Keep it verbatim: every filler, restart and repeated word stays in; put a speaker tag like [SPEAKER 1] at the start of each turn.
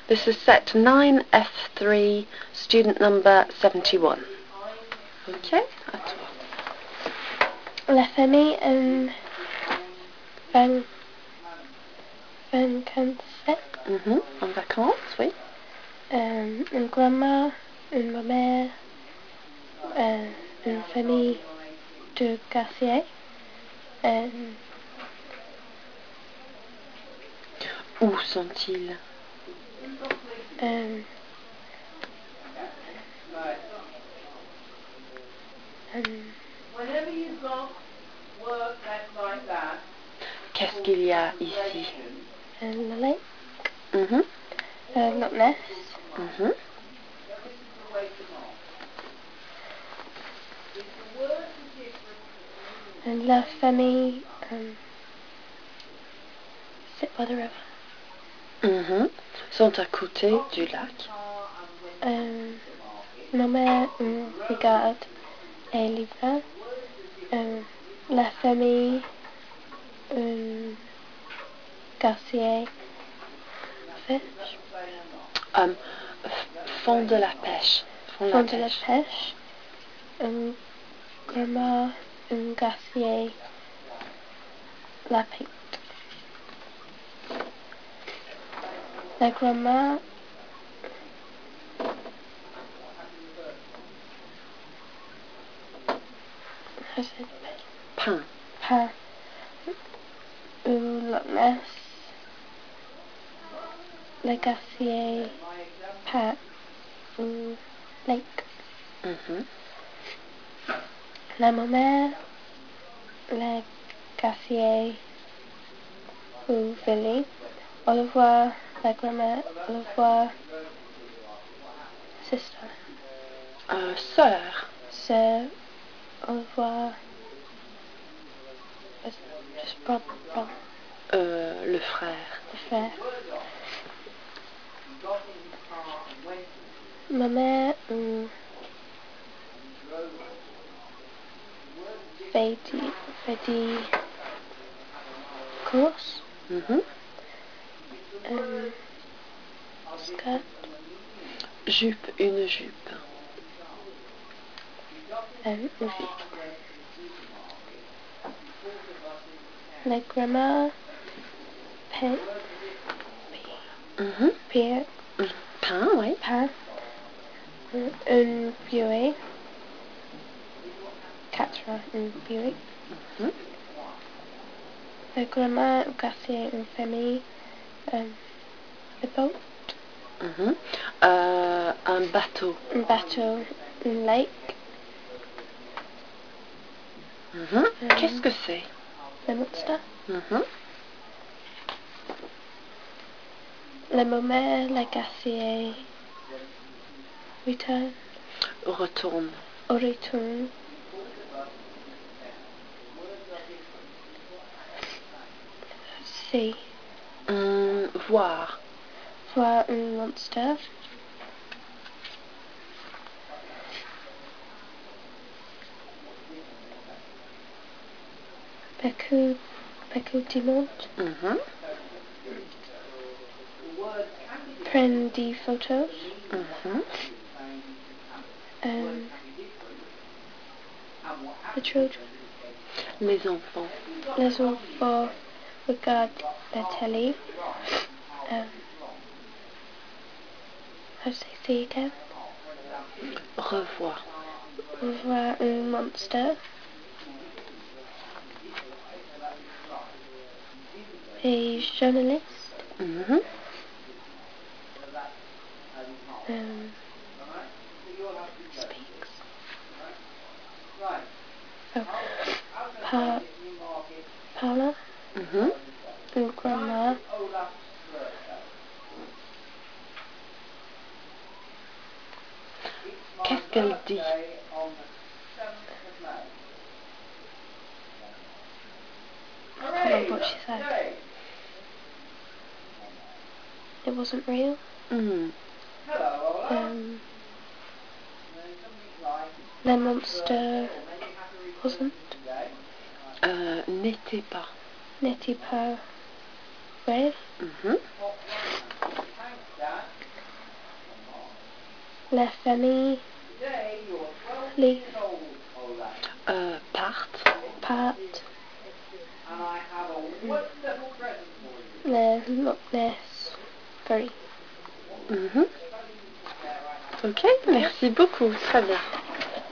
[SPEAKER 1] This is set nine F three, student number seventy-one. Ok, à toi.
[SPEAKER 2] La famille en van, vacances.
[SPEAKER 1] Mhm, en vacances, oui.
[SPEAKER 2] Euh, une grand-mère, une maman, euh, une famille de quartier. Euh,
[SPEAKER 1] Où sont-ils?
[SPEAKER 2] euh,
[SPEAKER 1] Qu'est-ce qu'il y a ici?
[SPEAKER 2] euh, le lake,
[SPEAKER 1] Mhm,
[SPEAKER 2] euh, Loch Ness.
[SPEAKER 1] mhm.
[SPEAKER 2] And la famille, um, sit by the river.
[SPEAKER 1] Mhm. Sont à côté du lac.
[SPEAKER 2] Um, ma mère um, regarde un livre. Um, la famille, un quartier, fish,
[SPEAKER 1] Um, font de la pêche. Font la
[SPEAKER 2] font de la
[SPEAKER 1] pêche.
[SPEAKER 2] pêche. Un grand-mère, un quartier, la paix. La grand-mère,
[SPEAKER 1] Pain.
[SPEAKER 2] pain, ou Loch Ness, le quartier, pain, ou lake.
[SPEAKER 1] Mhm.
[SPEAKER 2] La maman, le quartier, ou ville. Au revoir, la grand-mère, au revoir, sister,
[SPEAKER 1] Euh, sœur.
[SPEAKER 2] sœur, au revoir, just brother, brother,
[SPEAKER 1] Euh, le frère.
[SPEAKER 2] le frère. Ma mère um, fait des, fait des courses,
[SPEAKER 1] Mhm.
[SPEAKER 2] um, skirt,
[SPEAKER 1] Jupe, une jupe.
[SPEAKER 2] um, la grand-mère pain,
[SPEAKER 1] Mhm.
[SPEAKER 2] pain,
[SPEAKER 1] Pain, oui.
[SPEAKER 2] pain, un buée, quatre, un buée.
[SPEAKER 1] Mhm.
[SPEAKER 2] La grand-mère, un quartier, une famille, um, a boat,
[SPEAKER 1] Mhm. Euh, un bateau.
[SPEAKER 2] un bateau, un lake,
[SPEAKER 1] Mhm.
[SPEAKER 2] um,
[SPEAKER 1] Qu'est-ce que c'est?
[SPEAKER 2] le monster.
[SPEAKER 1] Mhm.
[SPEAKER 2] La maman, la quartier, return,
[SPEAKER 1] Retourne.
[SPEAKER 2] au retour. See,
[SPEAKER 1] Hum, voir.
[SPEAKER 2] voir un monster. Beaucoup, beaucoup de monde.
[SPEAKER 1] Mhm.
[SPEAKER 2] Prendre des photos.
[SPEAKER 1] Mhm.
[SPEAKER 2] Um, the children.
[SPEAKER 1] Les enfants.
[SPEAKER 2] Les enfants regardent la télé. Um, how to say see again?
[SPEAKER 1] Revoir.
[SPEAKER 2] Voir un monster. A journalist.
[SPEAKER 1] Mhm.
[SPEAKER 2] Um, speaks. Oh, pa, Paula.
[SPEAKER 1] Mhm.
[SPEAKER 2] Une grandma.
[SPEAKER 1] Qu'est-ce qu'elle dit?
[SPEAKER 2] I can't remember what she said. It wasn't real.
[SPEAKER 1] Hmm.
[SPEAKER 2] Um, the monster wasn't.
[SPEAKER 1] Euh, n'était pas.
[SPEAKER 2] N'était pas vrai.
[SPEAKER 1] Mhm.
[SPEAKER 2] La famille. Leave.
[SPEAKER 1] Euh, part.
[SPEAKER 2] Part. Le Loch Ness. Ferry.
[SPEAKER 1] Mhm. Ok, merci beaucoup, très bien.